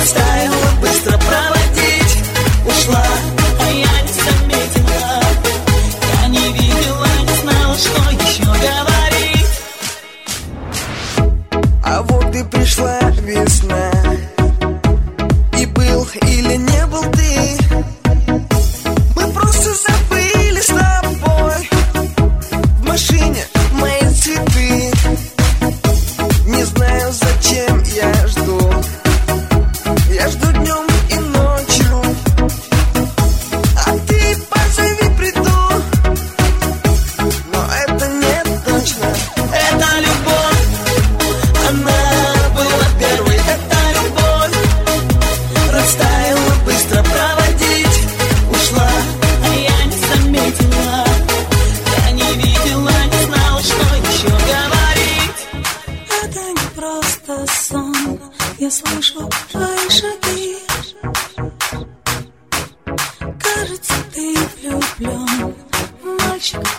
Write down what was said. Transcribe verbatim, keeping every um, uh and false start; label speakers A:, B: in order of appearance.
A: Растаяла, быстро проводить ушла, а я не заметила. Я не видела, не знала, что еще говорить.
B: А вот и пришла весна, и был или не был ты. Мы просто забыли с тобой в машине мои цветы. Не знаю, зачем я жду. Я жду днем и ночью, а ты позови, приду. Но это не точно.
A: Это любовь, она была первой. Это любовь, растаяла, быстро проводить ушла, а я не заметила. Я не видела, не знала, что еще говорить.
C: Это не просто сон, я слышу твои шаги. Кажется, ты влюблен, мальчик.